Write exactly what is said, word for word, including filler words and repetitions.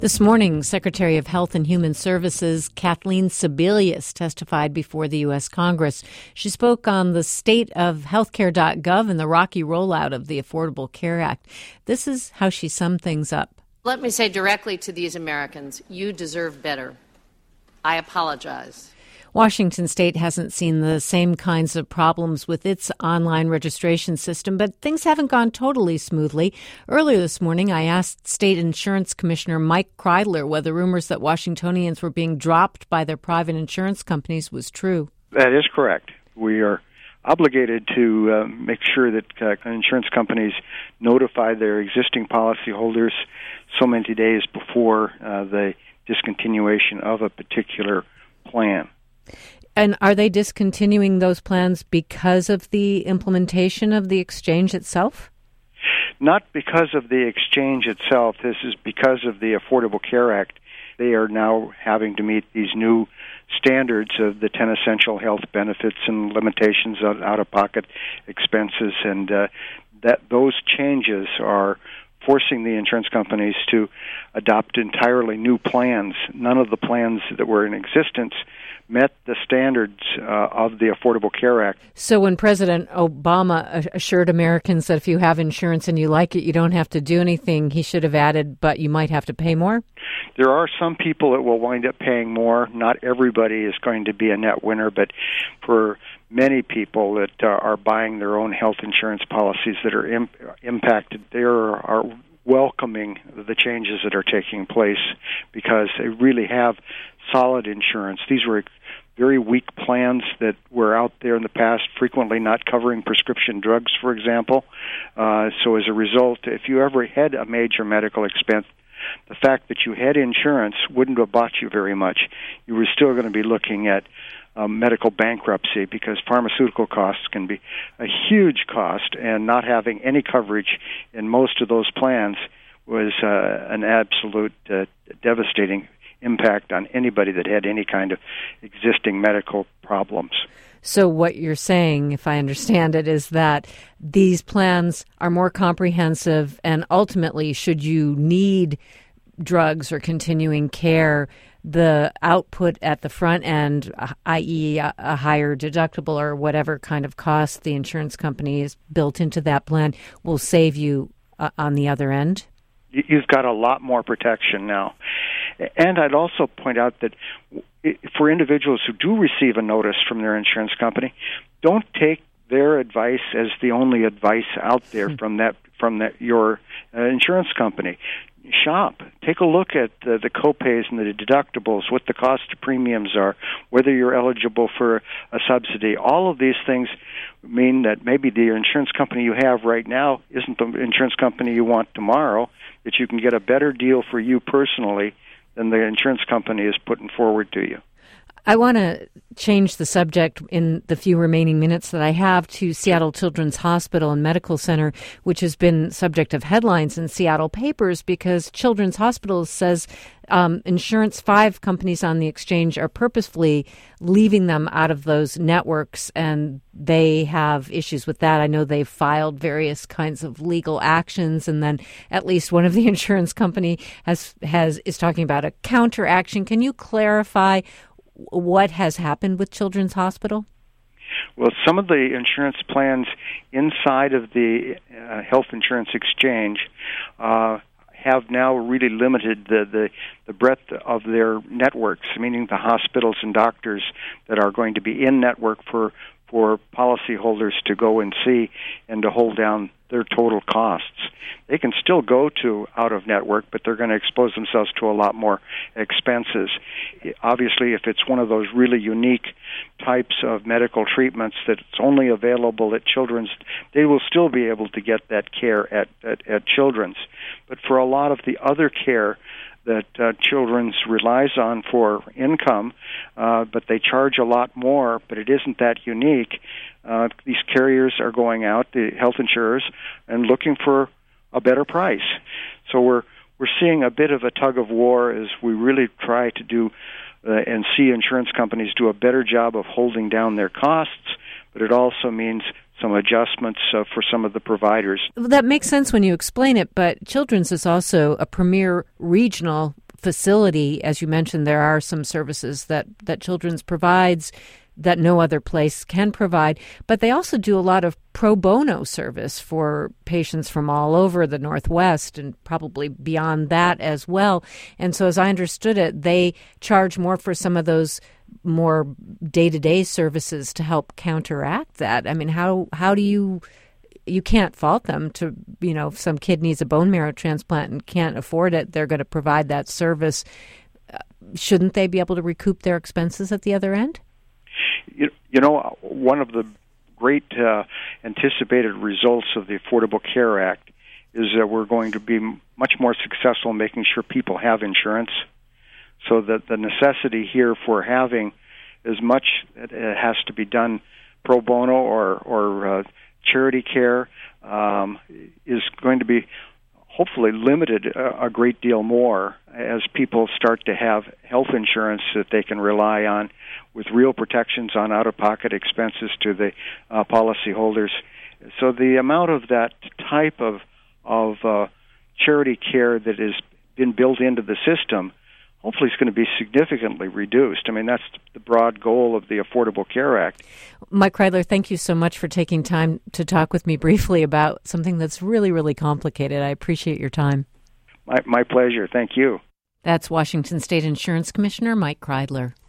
This morning, Secretary of Health and Human Services Kathleen Sebelius testified before the U S. Congress. She spoke on the state of healthcare dot gov and the rocky rollout of the Affordable Care Act. This is how she summed things up. Let me say directly to these Americans, you deserve better. I apologize. Washington State hasn't seen the same kinds of problems with its online registration system, but things haven't gone totally smoothly. Earlier this morning, I asked State Insurance Commissioner Mike Kreidler whether rumors that Washingtonians were being dropped by their private insurance companies was true. That is correct. We are obligated to uh, make sure that uh, insurance companies notify their existing policyholders so many days before uh, the discontinuation of a particular plan. And are they discontinuing those plans because of the implementation of the exchange itself? Not because of the exchange itself. This is because of the Affordable Care Act. They are now having to meet these new standards of the ten essential health benefits and limitations on out-of-pocket expenses, and uh, that those changes are forcing the insurance companies to adopt entirely new plans. None of the plans that were in existence met the standards uh, of the Affordable Care Act. So when President Obama assured Americans that if you have insurance and you like it, you don't have to do anything, he should have added, but you might have to pay more? There are some people that will wind up paying more. Not everybody is going to be a net winner, but for many people that uh, are buying their own health insurance policies that are imp- impacted, they are, are welcoming the changes that are taking place because they really have solid insurance. These were very weak plans that were out there in the past, frequently not covering prescription drugs, for example. Uh, so as a result, if you ever had a major medical expense, the fact that you had insurance wouldn't have bought you very much. You were still going to be looking at um, medical bankruptcy because pharmaceutical costs can be a huge cost, and not having any coverage in most of those plans was uh, an absolute uh, devastating impact on anybody that had any kind of existing medical problems. So what you're saying, if I understand it, is that these plans are more comprehensive, and ultimately, should you need drugs or continuing care, the output at the front end, that is a, a higher deductible or whatever kind of cost the insurance company is built into that plan, will save you uh, on the other end? You've got a lot more protection now. And I'd also point out that for individuals who do receive a notice from their insurance company, don't take their advice as the only advice out there mm-hmm. from that from that your uh, insurance company. Shop. Take a look at uh, the copays and the deductibles, what the cost of premiums are, whether you're eligible for a subsidy. All of these things mean that maybe the insurance company you have right now isn't the insurance company you want tomorrow, that you can get a better deal for you personally than the insurance company is putting forward to you. I want to change the subject in the few remaining minutes that I have to Seattle Children's Hospital and Medical Center, which has been subject of headlines in Seattle papers because Children's Hospital says um, insurance, five companies on the exchange are purposefully leaving them out of those networks, and they have issues with that. I know they've filed various kinds of legal actions, and then at least one of the insurance company has has is talking about a counteraction. Can you clarify what has happened with Children's Hospital? Well, some of the insurance plans inside of the uh, health insurance exchange uh, have now really limited the, the, the breadth of their networks, meaning the hospitals and doctors that are going to be in network for, for policyholders to go and see and to hold down their total costs. They can still go to out-of-network, but they're going to expose themselves to a lot more expenses. Obviously, if it's one of those really unique types of medical treatments that's only available at Children's, they will still be able to get that care at, at, at Children's. But for a lot of the other care that uh, Children's relies on for income, uh, but they charge a lot more, but it isn't that unique. Uh, these carriers are going out, the health insurers, and looking for a better price. So we're we're seeing a bit of a tug of war as we really try to do uh, and see insurance companies do a better job of holding down their costs, but it also means some adjustments uh, for some of the providers. That makes sense when you explain it, but Children's is also a premier regional facility, as you mentioned, there are some services that, that Children's provides that no other place can provide, but they also do a lot of pro bono service for patients from all over the Northwest and probably beyond that as well. And so as I understood it, they charge more for some of those more day-to-day services to help counteract that. I mean, how how do you, you can't fault them to, you know, if some kid needs a bone marrow transplant and can't afford it, they're going to provide that service. Shouldn't they be able to recoup their expenses at the other end? You, you know, one of the great uh, anticipated results of the Affordable Care Act is that we're going to be much more successful in making sure people have insurance, so that the necessity here for having as much it has to be done pro bono or, or uh, charity care um, is going to be hopefully limited a, a great deal more as people start to have health insurance that they can rely on with real protections on out-of-pocket expenses to the uh, policyholders. So the amount of that type of of uh, charity care that has been built into the system hopefully is going to be significantly reduced. I mean, that's the broad goal of the Affordable Care Act. Mike Kreidler, thank you so much for taking time to talk with me briefly about something that's really, really complicated. I appreciate your time. My, my pleasure. Thank you. That's Washington State Insurance Commissioner Mike Kreidler.